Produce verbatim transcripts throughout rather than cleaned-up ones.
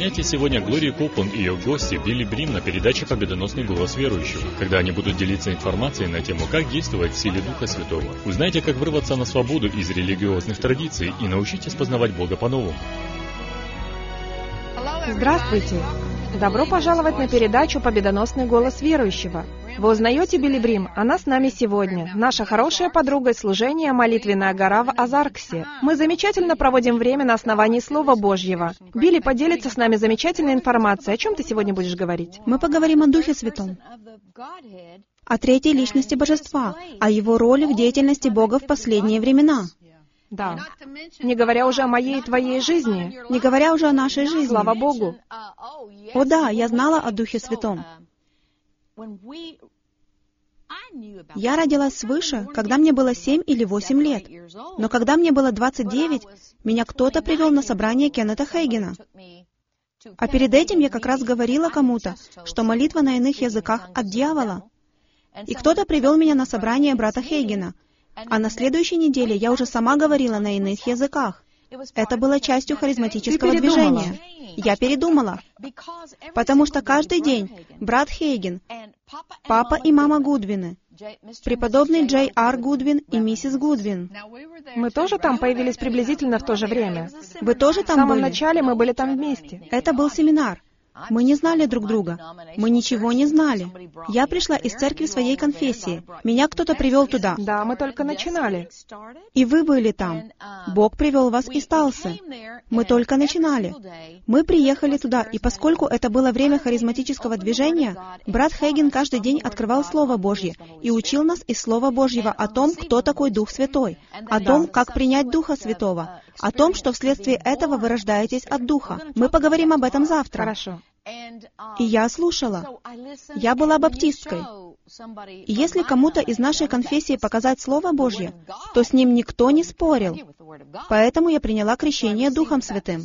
Охраняйте сегодня Глорию Копланд и ее гости Билли Брим на передаче «Победоносный голос верующего», когда они будут делиться информацией на тему, как действовать в силе Духа Святого. Узнайте, как вырваться на свободу из религиозных традиций и научитесь познавать Бога по-новому. Здравствуйте! Добро пожаловать на передачу «Победоносный голос верующего». Вы узнаете Билли Брим? Она с нами сегодня. Наша хорошая подруга из служения «Молитвенная гора» в Азарксе. Мы замечательно проводим время на основании Слова Божьего. Билли поделится с нами замечательной информацией. О чем ты сегодня будешь говорить? Мы поговорим о Духе Святом, о третьей личности Божества, о Его роли в деятельности Бога в последние времена. Да. Не говоря уже о моей и твоей жизни. Не говоря уже о нашей жизни. Слава Богу. О да, я знала о Духе Святом. Я родилась свыше, когда мне было семь или восемь лет. Но когда мне было двадцать девять, меня кто-то привел на собрание Кеннета Хейгена. А перед этим я как раз говорила кому-то, что молитва на иных языках от дьявола. И кто-то привел меня на собрание брата Хейгена. А на следующей неделе я уже сама говорила на иных языках. Это было частью харизматического движения. Я передумала, потому что каждый день брат Хейген, папа и мама Гудвины, преподобный Джей Ар Гудвин и миссис Гудвин. Мы тоже там появились приблизительно в то же время. Вы тоже там были? В самом начале мы были там вместе. Это был семинар. Мы не знали друг друга. Мы ничего не знали. Я пришла из церкви своей конфессии. Меня кто-то привел туда. Да, мы только начинали. И вы были там. Бог привел вас из Талсы. Мы только начинали. Мы приехали туда, и поскольку это было время харизматического движения, брат Хейген каждый день открывал Слово Божье и учил нас из Слова Божьего о том, кто такой Дух Святой, о том, как принять Духа Святого, о том, что вследствие этого вы рождаетесь от Духа. Мы поговорим об этом завтра. Хорошо. И я слушала. Я была баптисткой. И если кому-то из нашей конфессии показать Слово Божье, то с ним никто не спорил. Поэтому я приняла крещение Духом Святым.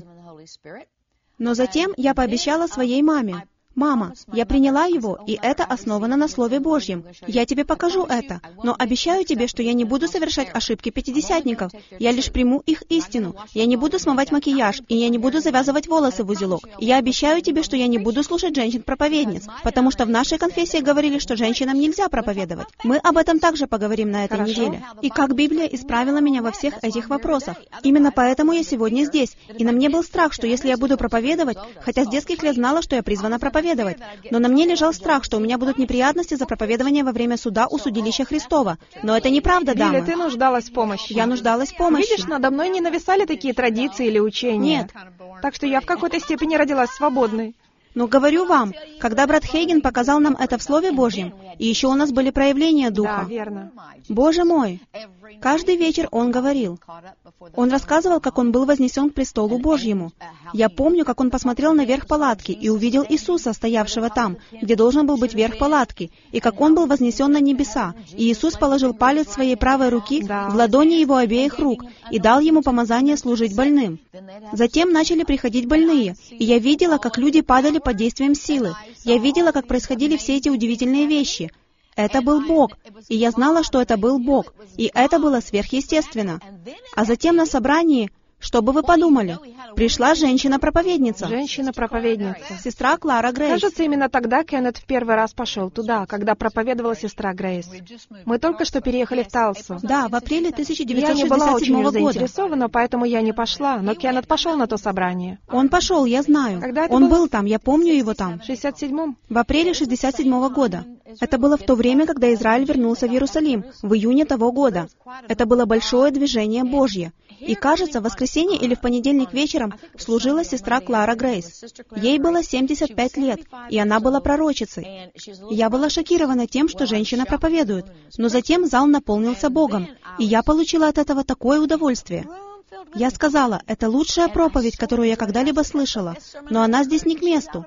Но затем я пообещала своей маме: «Мама, я приняла его, и это основано на Слове Божьем. Я тебе покажу это, но обещаю тебе, что я не буду совершать ошибки пятидесятников. Я лишь приму их истину. Я не буду смывать макияж, и я не буду завязывать волосы в узелок. И я обещаю тебе, что я не буду слушать женщин-проповедниц, потому что в нашей конфессии говорили, что женщинам нельзя проповедовать. Мы об этом также поговорим на этой Хорошо. неделе. И как Библия исправила меня во всех этих вопросах. Именно поэтому я сегодня здесь. И на мне был страх, что если я буду проповедовать, хотя с детских лет знала, что я призвана проповедовать, но на мне лежал страх, что у меня будут неприятности за проповедование во время суда у судилища Христова. Но это неправда, дамы. Билли, ты нуждалась в помощи. Я нуждалась в помощи. Видишь, надо мной не нависали такие традиции или учения. Нет. Так что я в какой-то степени родилась свободной. Но говорю вам, когда брат Хейген показал нам это в Слове Божьем, и еще у нас были проявления Духа. Да, верно. Боже мой! Каждый вечер он говорил. Он рассказывал, как он был вознесен к престолу Божьему. Я помню, как он посмотрел на верх палатки и увидел Иисуса, стоявшего там, где должен был быть верх палатки, и как он был вознесен на небеса. И Иисус положил палец своей правой руки Да. в ладони его обеих рук и дал ему помазание служить больным. Затем начали приходить больные, и я видела, как люди падали под действием силы. Я видела, как происходили все эти удивительные вещи. Это был Бог, и я знала, что это был Бог, и это было сверхъестественно. А затем на собрании, что бы вы подумали, пришла женщина-проповедница, Женщина-проповедница. сестра Клара Грейс. Кажется, именно тогда Кеннет в первый раз пошел туда, когда проповедовала сестра Грейс. Мы только что переехали в Талсу. Да, в апреле тысяча Я девятьсот не была шестьдесят очень седьмого года. заинтересована, поэтому я не пошла, но Кеннет пошел на то собрание. Он пошел, я знаю. Когда это Он было? был там, я помню его там. В шестьдесят седьмом? В апреле шестьдесят седьмого года. Это было в то время, когда Израиль вернулся в Иерусалим, в июне того года. Это было большое движение Божье. И кажется, в воскресенье или в понедельник вечером служила сестра Клара Грейс. Ей было семьдесят пять лет, и она была пророчицей. Я была шокирована тем, что женщина проповедует, но затем зал наполнился Богом, и я получила от этого такое удовольствие. Я сказала, это лучшая проповедь, которую я когда-либо слышала, но она здесь не к месту.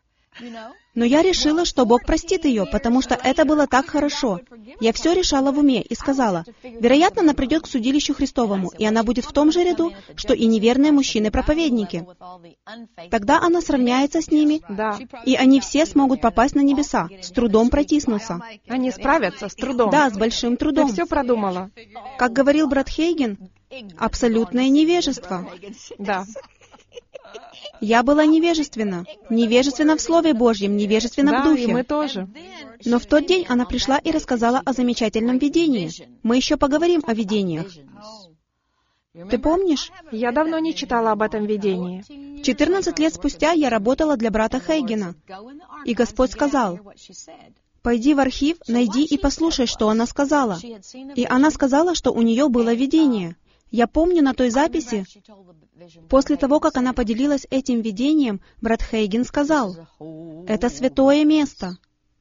Но я решила, что Бог простит ее, потому что это было так хорошо. Я все решала в уме и сказала, вероятно, она придет к судилищу Христовому, и она будет в том же ряду, что и неверные мужчины-проповедники. Тогда она сравняется с ними, Да. и они все смогут попасть на небеса, с трудом протиснуться. Они справятся с трудом. Да, с большим Ты трудом. все продумала. Как говорил брат Хейген, абсолютное невежество. Да. Я была невежественна. Невежественна в Слове Божьем, невежественна Да, в Духе. и мы тоже. Но в тот день она пришла и рассказала о замечательном видении. Мы еще поговорим о видениях. Ты помнишь? Я давно не читала об этом видении. четырнадцать лет спустя я работала для брата Хейгена. И Господь сказал: «Пойди в архив, найди и послушай, что она сказала». И она сказала, что у нее было видение. Я помню на той записи, после того, как она поделилась этим видением, брат Хейген сказал: «Это святое место.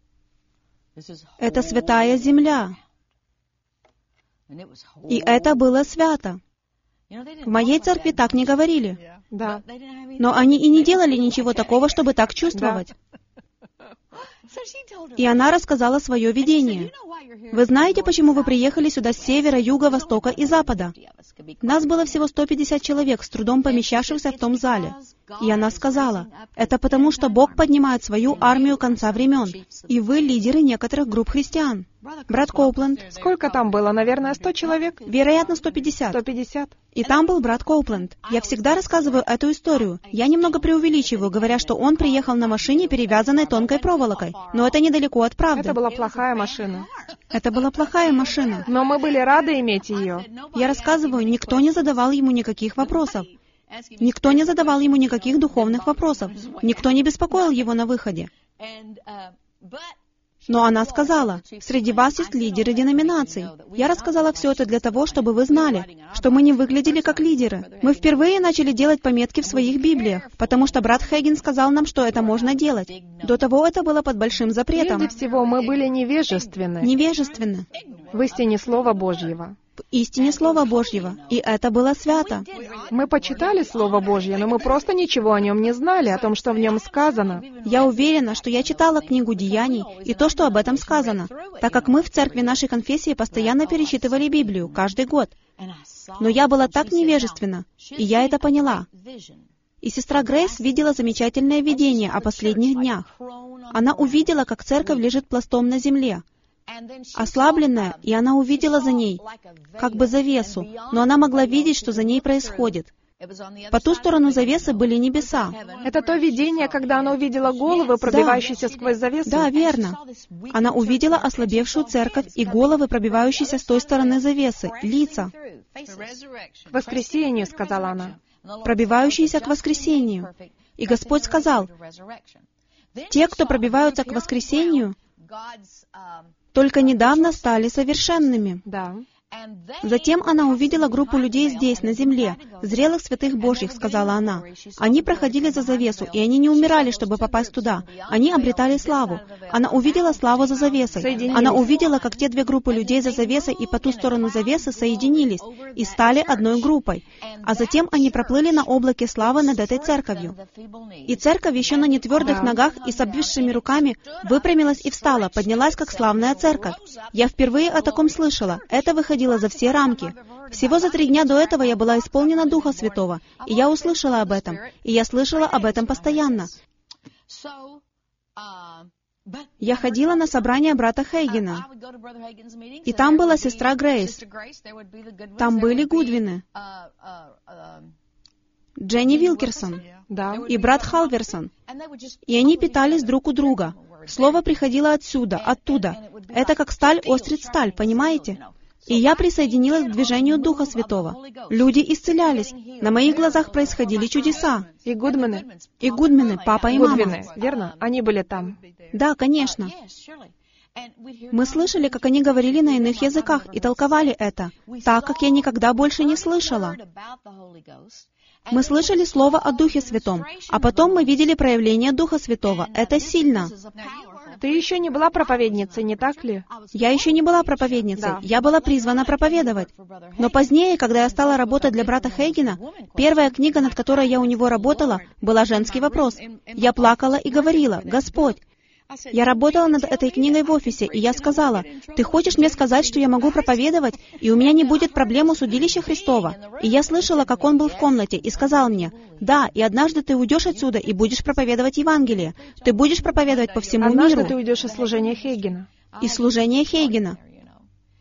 Это святая земля». И это было свято. В моей церкви так не говорили. Да. Но они и не делали ничего такого, чтобы так чувствовать. И она рассказала свое видение. Вы знаете, почему вы приехали сюда с севера, юга, востока и запада? Нас было всего сто пятьдесят человек, с трудом помещавшихся в том зале. И она сказала: это потому, что Бог поднимает свою армию конца времен, и вы лидеры некоторых групп христиан. Брат Коупленд. Сколько там было? Наверное, сто человек? Вероятно, сто пятьдесят. сто пятьдесят. И там был брат Коупленд. Я всегда рассказываю эту историю. Я немного преувеличиваю, говоря, что он приехал на машине, перевязанной тонкой проволокой. Но это недалеко от правды. Это была плохая машина. Это была плохая машина. Но мы были рады иметь ее. Я рассказываю, никто не задавал ему никаких вопросов. Никто не задавал ему никаких духовных вопросов. Никто не беспокоил его на выходе. Но она сказала: «Среди вас есть лидеры деноминаций». Я рассказала все это для того, чтобы вы знали, что мы не выглядели как лидеры. Мы впервые начали делать пометки в своих Библиях, потому что брат Хейген сказал нам, что это можно делать. До того это было под большим запретом. Прежде всего, мы были невежественны. Невежественны. В истине Слова Божьего. В истине Слова Божьего. И это было свято. Мы почитали Слово Божье, но мы просто ничего о нем не знали, о том, что в нем сказано. Я уверена, что я читала книгу Деяний и то, что об этом сказано, так как мы в церкви нашей конфессии постоянно перечитывали Библию каждый год. Но я была так невежественна, и я это поняла. И сестра Грейс видела замечательное видение о последних днях. Она увидела, как церковь лежит пластом на земле, ослабленная, и она увидела за ней как бы завесу, но она могла видеть, что за ней происходит. По ту сторону завесы были небеса. Это то видение, когда она увидела головы, пробивающиеся да. сквозь завесу? Да, верно. Она увидела ослабевшую церковь и головы, пробивающиеся с той стороны завесы, лица. «К воскресению», — сказала она. «Пробивающиеся к воскресению». И Господь сказал: «Те, кто пробиваются к воскресению, только недавно стали совершенными». Да. Затем она увидела группу людей здесь, на земле, зрелых святых Божьих, сказала она. Они проходили за завесу, и они не умирали, чтобы попасть туда. Они обретали славу. Она увидела славу за завесой. Она увидела, как те две группы людей за завесой и по ту сторону завесы соединились и стали одной группой. А затем они проплыли на облаке славы над этой церковью. И церковь еще на нетвердых ногах и с обвисшими руками выпрямилась и встала, поднялась как славная церковь. Я впервые о таком слышала. Это выходило за все рамки. Всего за три дня до этого я была исполнена Духа Святого, и я услышала об этом, и я слышала об этом постоянно. Я ходила на собрание брата Хейгена, и там была сестра Грейс. Там были Гудвины, Дженни Вилкерсон, да. и брат Халверсон. И они питались друг у друга. Слово приходило отсюда, оттуда. Это как сталь острит сталь, понимаете? И я присоединилась к движению Духа Святого. Люди исцелялись. На моих глазах происходили чудеса. И Гудмены. И Гудмены, папа и мама. Гудвины, верно? Они были там. Да, конечно. Мы слышали, как они говорили на иных языках и толковали это, так, как я никогда больше не слышала. Мы слышали Слово о Духе Святом, а потом мы видели проявление Духа Святого. Это сильно. Ты еще не была проповедницей, не так ли? Я еще не была проповедницей. Да. Я была призвана проповедовать. Но позднее, когда я стала работать для брата Хейгена, первая книга, над которой я у него работала, была «Женский вопрос». Я плакала и говорила: «Господь». Я работала над этой книгой в офисе, и я сказала: «Ты хочешь мне сказать, что я могу проповедовать, и у меня не будет проблем у судилища Христова?» И я слышала, как он был в комнате, и сказал мне: «Да, и однажды ты уйдешь отсюда и будешь проповедовать Евангелие. Ты будешь проповедовать по всему однажды миру». Однажды ты уйдешь из служения Хейгена. Из служения Хейгена.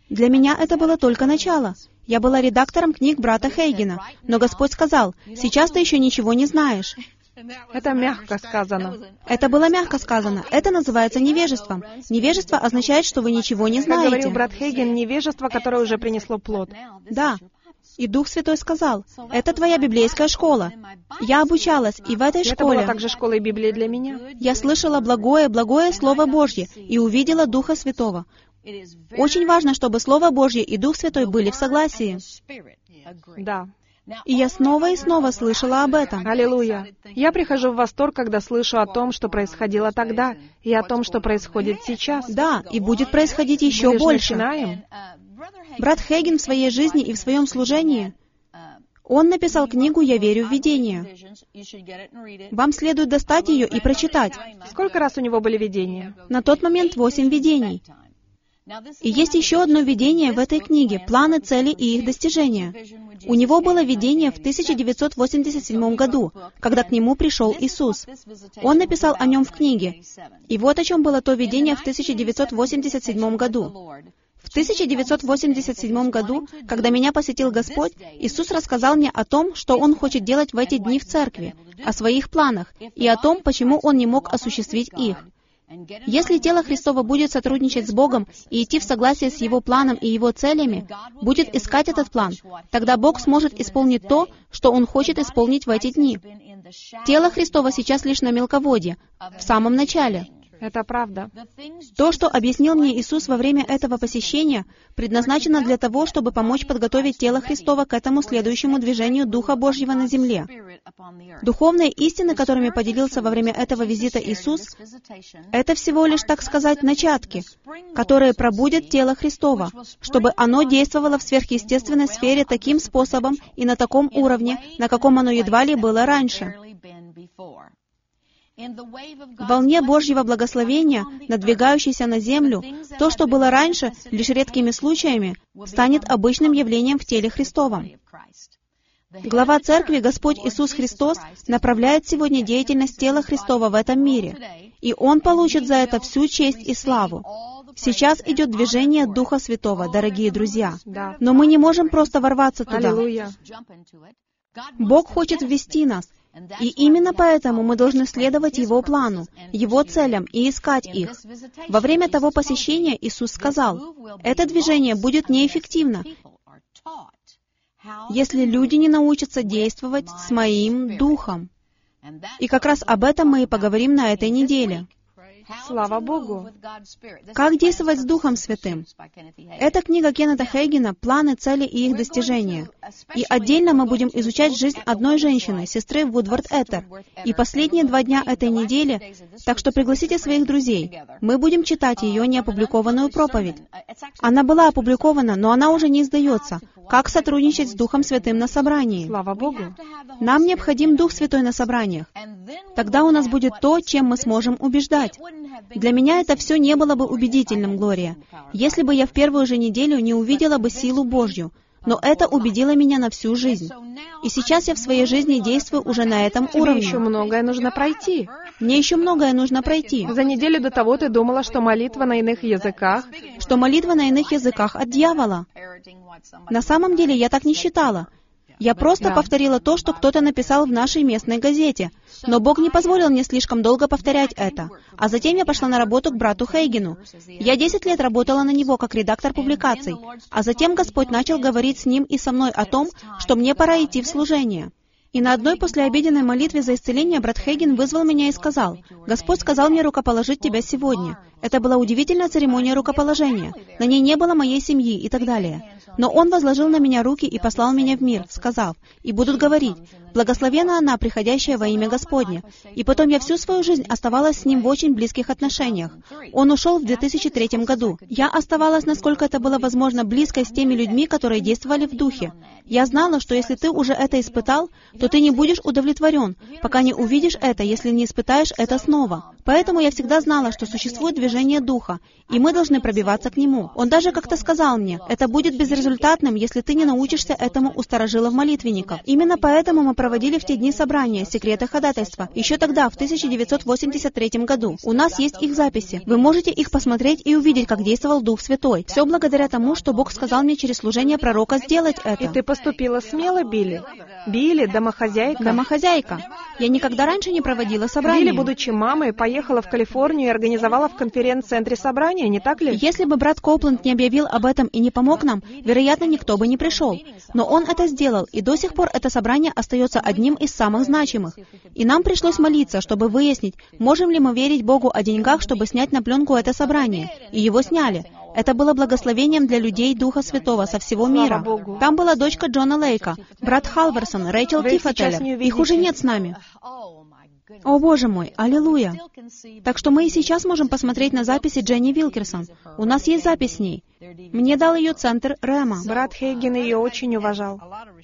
Для меня это было только начало. Я была редактором книг брата Хейгена, но Господь сказал, «Сейчас ты еще ничего не знаешь». Это мягко сказано. Это было мягко сказано. Это называется невежеством. Невежество означает, что вы ничего не Как говорил знаете. брат Хейген, невежество, которое уже принесло плод. Да. И Дух Святой сказал, «Это твоя библейская школа». Я обучалась, и в этой И это была школе также школа и Библия для меня. я слышала благое, благое Слово Божье и увидела Духа Святого. Очень важно, чтобы Слово Божье и Дух Святой были в согласии. Да. И я снова и снова слышала об этом. Аллилуйя. Я прихожу в восторг, когда слышу о том, что происходило тогда, и о том, что происходит сейчас. Да, и будет происходить еще Мы лишь больше. начинаем. Брат Хейген в своей жизни и в своем служении, он написал книгу «Я верю в видение». Вам следует достать ее и прочитать. Сколько раз у него были видения? На тот момент восемь видений. И есть еще одно видение в этой книге «Планы, цели и их достижения». У него было видение в тысяча девятьсот восемьдесят седьмом году, когда к нему пришел Иисус. Он написал о нем в книге. И вот о чем было то видение в тысяча девятьсот восемьдесят седьмом году. В тысяча девятьсот восемьдесят седьмом году, когда меня посетил Господь, Иисус рассказал мне о том, что Он хочет делать в эти дни в церкви, о своих планах и о том, почему Он не мог осуществить их. Если тело Христово будет сотрудничать с Богом и идти в согласие с Его планом и Его целями, будет искать этот план, тогда Бог сможет исполнить то, что Он хочет исполнить в эти дни. Тело Христово сейчас лишь на мелководье, в самом начале. Это правда. То, что объяснил мне Иисус во время этого посещения, предназначено для того, чтобы помочь подготовить тело Христово к этому следующему движению Духа Божьего на земле. Духовные истины, которыми поделился во время этого визита Иисус, это всего лишь, так сказать, начатки, которые пробудят тело Христово, чтобы оно действовало в сверхъестественной сфере таким способом и на таком уровне, на каком оно едва ли было раньше. В волне Божьего благословения, надвигающейся на землю, то, что было раньше лишь редкими случаями, станет обычным явлением в теле Христовом. Глава Церкви, Господь Иисус Христос, направляет сегодня деятельность тела Христова в этом мире, и Он получит за это всю честь и славу. Сейчас идет движение Духа Святого, дорогие друзья. Да. Но мы не можем просто ворваться туда. Аллилуйя. Бог хочет ввести нас, и именно поэтому мы должны следовать Его плану, Его целям и искать их. Во время того посещения Иисус сказал, «Это движение будет неэффективно, если люди не научатся действовать с Моим Духом». И как раз об этом мы и поговорим на этой неделе. Слава Богу. Как действовать с Духом Святым? Это книга Кеннета Хейгена «Планы, цели и их достижения». И отдельно мы будем изучать жизнь одной женщины, сестры Вудвард Этер. И последние два дня этой недели, так что пригласите своих друзей. Мы будем читать ее неопубликованную проповедь. Она была опубликована, но она уже не издается. Как сотрудничать с Духом Святым на собрании? Слава Богу. Нам необходим Дух Святой на собраниях. Тогда у нас будет то, чем мы сможем убеждать. Для меня это все не было бы убедительным, Глория, если бы я в первую же неделю не увидела бы силу Божью. Но это убедило меня на всю жизнь. И сейчас я в своей жизни действую уже на этом Тебе уровне. еще многое нужно пройти. Мне еще многое нужно пройти. За неделю до того ты думала, что молитва на иных языках, Что молитва на иных языках от дьявола. На самом деле я так не считала. Я просто Да. повторила то, что кто-то написал в нашей местной газете. Но Бог не позволил мне слишком долго повторять это. А затем я пошла на работу к брату Хейгену. Я десять лет работала на него как редактор публикаций. А затем Господь начал говорить с ним и со мной о том, что мне пора идти в служение. И на одной послеобеденной молитве за исцеление брат Хейген вызвал меня и сказал, «Господь сказал мне рукоположить тебя сегодня». Это была удивительная церемония рукоположения. На ней не было моей семьи и так далее. Но Он возложил на меня руки и послал меня в мир, сказав, «И будут говорить, благословена она, приходящая во имя Господне». И потом я всю свою жизнь оставалась с Ним в очень близких отношениях. Он ушел в две тысячи третьем году. Я оставалась, насколько это было возможно, близкой с теми людьми, которые действовали в Духе. Я знала, что если ты уже это испытал, то ты не будешь удовлетворен, пока не увидишь это, если не испытаешь это снова. Поэтому я всегда знала, что существует движение Духа, и мы должны пробиваться к нему. Он даже как-то сказал мне, это будет безрезультатным, если ты не научишься этому у старожилов молитвенников. Именно поэтому мы проводили в те дни собрания «Секреты ходатайства». Еще тогда, в тысяча девятьсот восемьдесят третьем году. У нас есть их записи. Вы можете их посмотреть и увидеть, как действовал Дух Святой. Все благодаря тому, что Бог сказал мне через служение пророка сделать это. И ты поступила смело, Билли? Билли, домохозяйка? Домохозяйка. Я никогда раньше не проводила собрания. Билли, будучи мамой, поехала в Калифорнию и организовала в конференц-центре собрание, не так ли? Если бы брат Коупленд не объявил об этом и не помог нам, вероятно, никто бы не пришел. Но он это сделал, и до сих пор это собрание остается одним из самых значимых. И нам пришлось молиться, чтобы выяснить, можем ли мы верить Богу о деньгах, чтобы снять на пленку это собрание. И его сняли. Это было благословением для людей Духа Святого со всего мира. Там была дочка Джона Лейка, брат Халверсон, Рэйчел Тиффателлер. Их уже нет с нами. О, Боже мой, аллилуйя! Так что мы и сейчас можем посмотреть на записи Дженни Вилкерсон. У нас есть запись с ней. Мне дал ее центр Рэма. Брат Хейген ее очень уважал.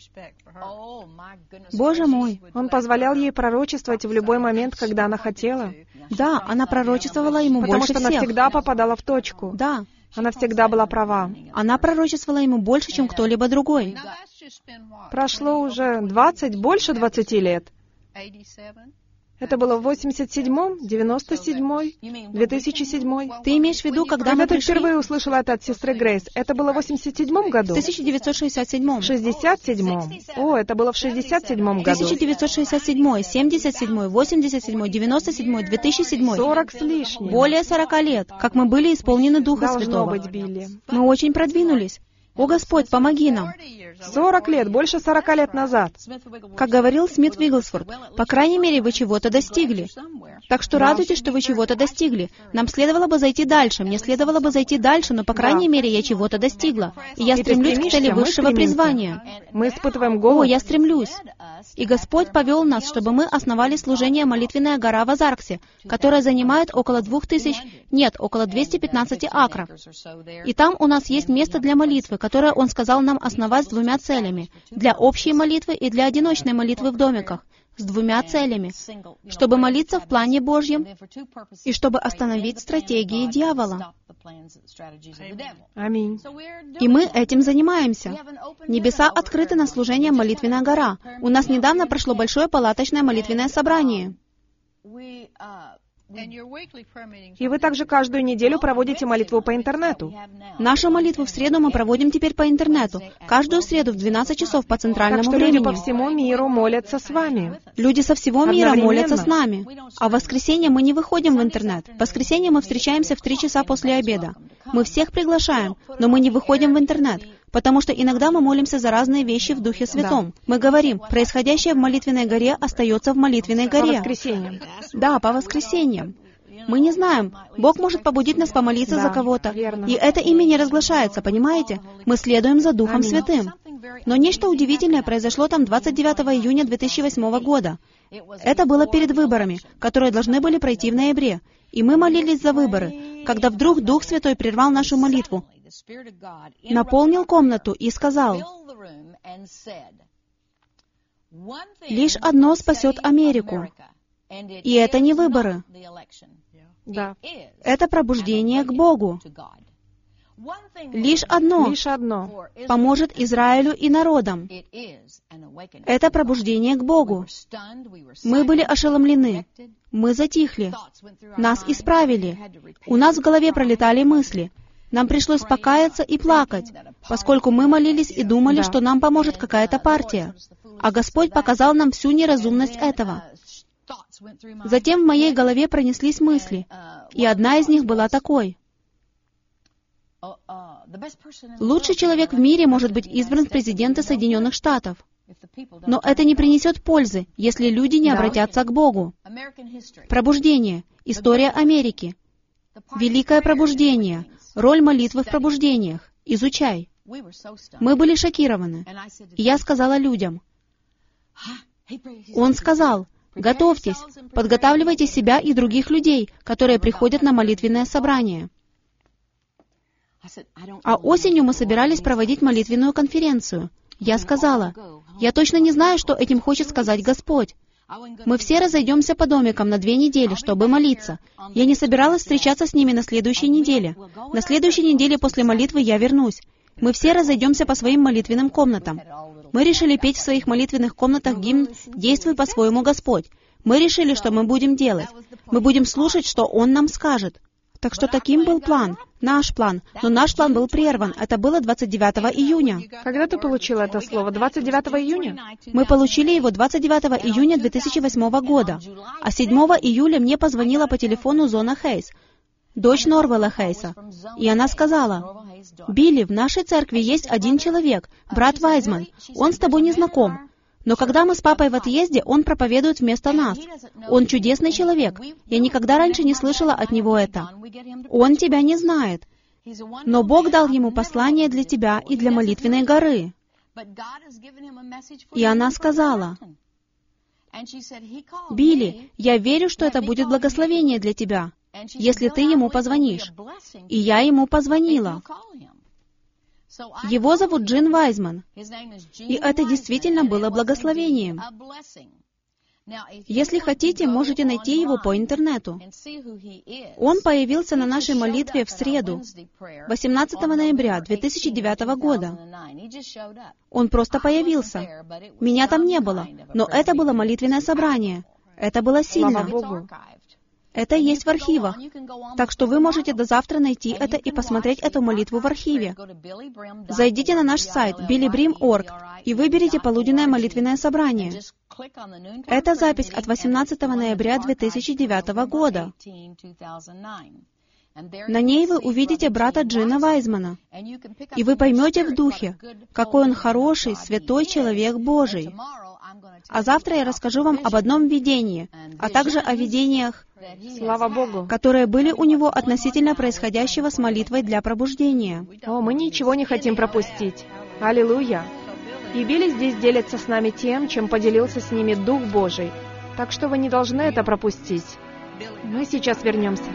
Боже мой! Он позволял ей пророчествовать в любой момент, когда она хотела. Да, она пророчествовала ему Потому больше что всех. она всегда попадала в точку. Да. Она всегда была права. Она пророчествовала ему больше, чем кто-либо другой. Прошло уже двадцать, больше двадцати лет. Это было в восемьдесят седьмом, девяносто седьмой, две тысячи седьмой. Ты имеешь в виду, когда мы Когда ты пришли? впервые услышала это от сестры Грейс? Это было в восемьдесят седьмом году? В тысяча девятьсот шестьдесят седьмом. В шестьдесят седьмом. О, это было в шестьдесят седьмом году. тысяча девятьсот шестьдесят седьмой, семьдесят седьмой, восемьдесят седьмой, девяносто седьмой, две тысячи седьмой. Сорок с лишним. Более сорока лет, как мы были исполнены Духа Должно Святого. быть, Билли. Мы очень продвинулись. О, Господь, помоги нам. Сорок лет, больше сорока лет назад. Как говорил Смит Вигглсворт, по крайней мере, вы чего-то достигли. Так что радуйтесь, что вы чего-то достигли. Нам следовало бы зайти дальше, мне следовало бы зайти дальше, но, по крайней мере, я чего-то достигла. И я И ты стремлюсь к стремишься, цели мы высшего стремимся. призвания. Мы испытываем О, голод. я стремлюсь. И Господь повел нас, чтобы мы основали служение «Молитвенная гора» в Азарксе, которая занимает около двух тысяч, нет, около двухсот пятнадцати акров. И там у нас есть место для молитвы, которое Он сказал нам основать с двумя целями. Для общей молитвы и для одиночной молитвы в домиках. С двумя целями. Чтобы молиться в плане Божьем и чтобы остановить стратегии дьявола. Аминь. И мы этим занимаемся. Небеса открыты на служение «Молитвенная гора». У нас недавно прошло большое палаточное молитвенное собрание. И вы также каждую неделю проводите молитву по интернету. Нашу молитву в среду мы проводим теперь по интернету. Каждую среду в двенадцать часов по Так центральному что люди времени. по всему миру молятся с вами. Люди со всего мира Одновременно. молятся с нами. А в воскресенье мы не выходим в интернет. В воскресенье мы встречаемся в три часа после обеда. Мы всех приглашаем, но мы не выходим в интернет, потому что иногда мы молимся за разные вещи в Духе Святом. Мы говорим, происходящее в молитвенной горе остается в молитвенной По горе. воскресеньям. Да, по воскресеньям. Мы не знаем. Бог может побудить нас помолиться Да, за кого-то. верно. И это имя не разглашается, понимаете? Мы следуем за Духом Аминь. Святым. Но нечто удивительное произошло там двадцать девятого июня две тысячи восьмого года. Это было перед выборами, которые должны были пройти в ноябре. И мы молились за выборы, когда вдруг Дух Святой прервал нашу молитву, наполнил комнату и сказал: «Лишь одно спасет Америку, и это не выборы. Да. Это пробуждение к Богу. Лишь одно Лишь одно. поможет Израилю и народам. Это пробуждение к Богу. Мы были ошеломлены. Мы затихли. Нас исправили. У нас в голове пролетали мысли. Нам пришлось покаяться и плакать, поскольку мы молились и думали, Да. что нам поможет какая-то партия. А Господь показал нам всю неразумность этого. Затем в моей голове пронеслись мысли, и одна из них была такой: лучший человек в мире может быть избран в президенты Соединенных Штатов, но это не принесет пользы, если люди не Да. обратятся к Богу. Пробуждение. История Америки. Великое пробуждение. Роль молитвы в пробуждениях. Изучай. Мы были шокированы. И я сказала людям. Он сказал: готовьтесь, подготавливайте себя и других людей, которые приходят на молитвенное собрание. А осенью мы собирались проводить молитвенную конференцию. Я сказала: я точно не знаю, что этим хочет сказать Господь. Мы все разойдемся по домикам на две недели, чтобы молиться. Я не собиралась встречаться с ними на следующей неделе. На следующей неделе после молитвы я вернусь. Мы все разойдемся по своим молитвенным комнатам. Мы решили петь в своих молитвенных комнатах гимн «Действуй по-своему, Господь». Мы решили, что мы будем делать. Мы будем слушать, что Он нам скажет. Так что таким был план, наш план. Но наш план был прерван. Это было двадцать девятого июня. Когда ты получил это слово? двадцать девятого июня? Мы получили его двадцать девятого июня две тысячи восьмого года. А седьмого июля мне позвонила по телефону Зона Хейс, дочь Норвелла Хейса. И она сказала: «Билли, в нашей церкви есть один человек, брат Вайзман. Он с тобой не знаком. Но когда мы с папой в отъезде, он проповедует вместо нас. Он чудесный человек. Я никогда раньше не слышала от него это. Он тебя не знает. Но Бог дал ему послание для тебя и для молитвенной горы». И она сказала: «Билли, я верю, что это будет благословение для тебя, если ты ему позвонишь». И я ему позвонила. Его зовут Джин Вайзман. И это действительно было благословением. Если хотите, можете найти его по интернету. Он появился на нашей молитве в среду, восемнадцатого ноября две тысячи девятого года. Он просто появился. Меня там не было, но это было молитвенное собрание. Это было сильно. Слава Богу. Это есть в архивах. Так что вы можете до завтра найти это и посмотреть эту молитву в архиве. Зайдите на наш сайт билли брим точка орг и выберите полуденное молитвенное собрание. Это запись от восемнадцатого ноября две тысячи девятого года. На ней вы увидите брата Джина Вайзмана, и вы поймете в духе, какой он хороший, святой человек Божий. А завтра я расскажу вам об одном видении, а также о видениях, Слава Богу. которые были у него относительно происходящего с молитвой для пробуждения. О, мы ничего не хотим пропустить. Аллилуйя. И Билли здесь делится с нами тем, чем поделился с ними Дух Божий. Так что вы не должны это пропустить. Мы сейчас вернемся.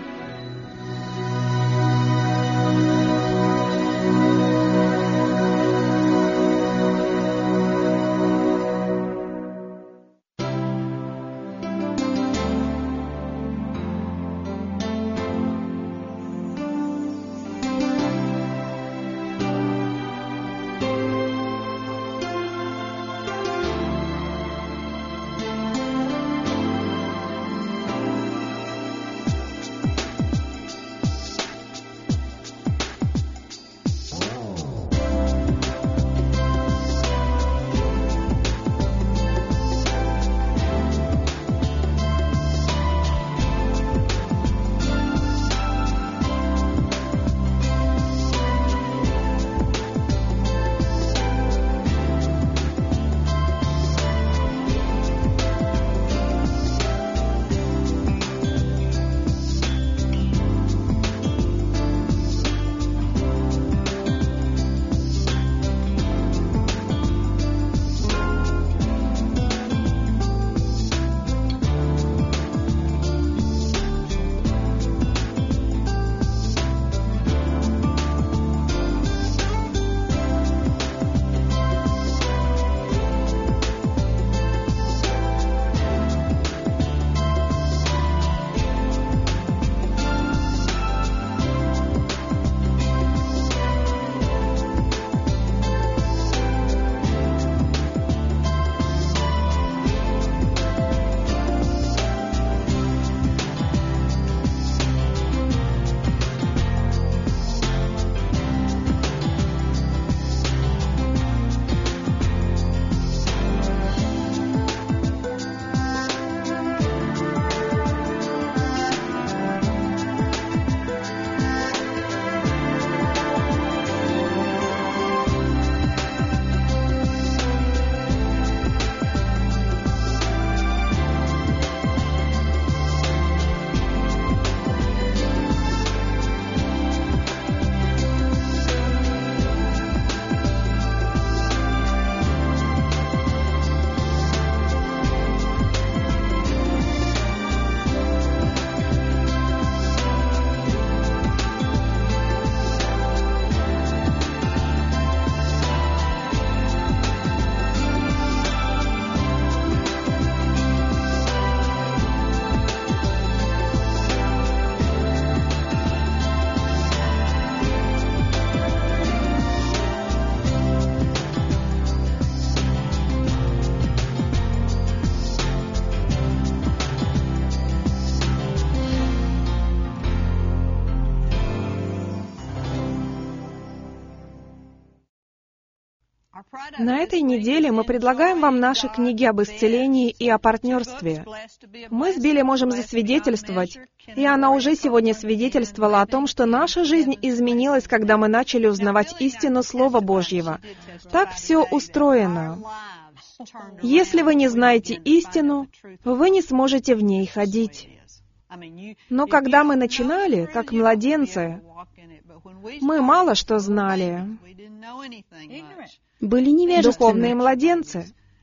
На этой неделе мы предлагаем вам наши книги об исцелении и о партнерстве. Мы с Билли можем засвидетельствовать, и она уже сегодня свидетельствовала о том, что наша жизнь изменилась, когда мы начали узнавать истину Слова Божьего. Так все устроено. Если вы не знаете истину, вы не сможете в ней ходить. Но когда мы начинали, как младенцы, мы мало что знали. Были невежественны. Духовные младенцы.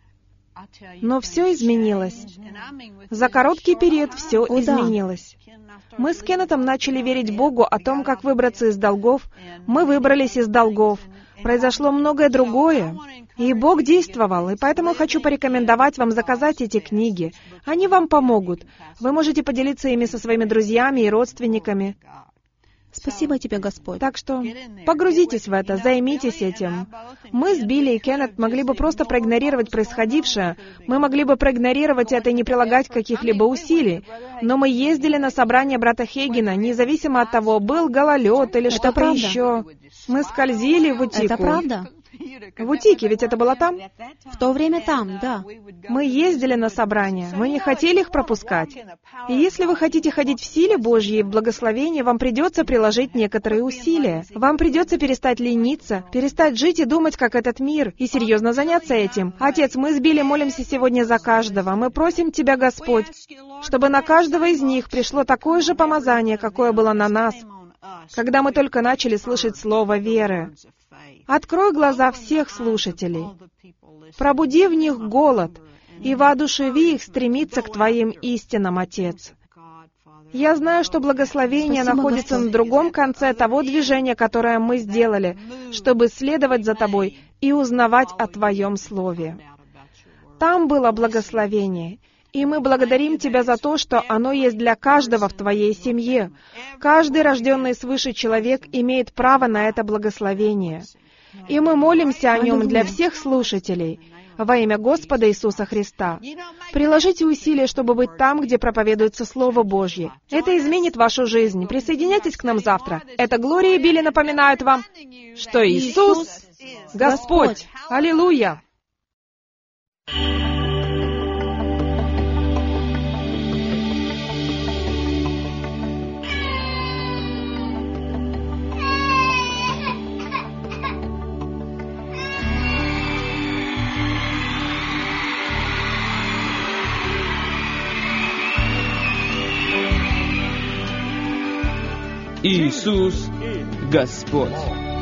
Но все изменилось. За короткий период все О, да. изменилось. Мы с Кеннетом начали верить Богу о том, как выбраться из долгов. Мы выбрались из долгов. Произошло многое другое. И Бог действовал, и поэтому хочу порекомендовать вам заказать эти книги. Они вам помогут. Вы можете поделиться ими со своими друзьями и родственниками. Спасибо тебе, Господь. Так что погрузитесь в это, займитесь этим. Мы с Билли и Кеннет могли бы просто проигнорировать происходившее. Мы могли бы проигнорировать это и не прилагать каких-либо усилий. Но мы ездили на собрание брата Хейгена, независимо от того, был гололед или что-то правда. еще. Мы скользили в Утику. Это правда. В Утике, ведь это было там? В то время там, да. Мы ездили на собрания, мы не хотели их пропускать. И если вы хотите ходить в силе Божьей и в благословении, вам придется приложить некоторые усилия. Вам придется перестать лениться, перестать жить и думать, как этот мир, и серьезно заняться этим. Отец, мы с Билли молимся сегодня за каждого. Мы просим Тебя, Господь, чтобы на каждого из них пришло такое же помазание, какое было на нас, когда мы только начали слышать слово веры. Открой глаза всех слушателей. Пробуди в них голод и воодушеви их стремиться к Твоим истинам, Отец. Я знаю, что благословение Спасибо, находится Господь. на другом конце того движения, которое мы сделали, чтобы следовать за Тобой и узнавать о Твоем Слове. Там было благословение, и мы благодарим Тебя за то, что оно есть для каждого в Твоей семье. Каждый рожденный свыше человек имеет право на это благословение. И мы молимся о нем для всех слушателей. Во имя Господа Иисуса Христа. Приложите усилия, чтобы быть там, где проповедуется Слово Божье. Это изменит вашу жизнь. Присоединяйтесь к нам завтра. Это Глория и Билли напоминают вам, что Иисус — Господь. Аллилуйя! Иисус Господь.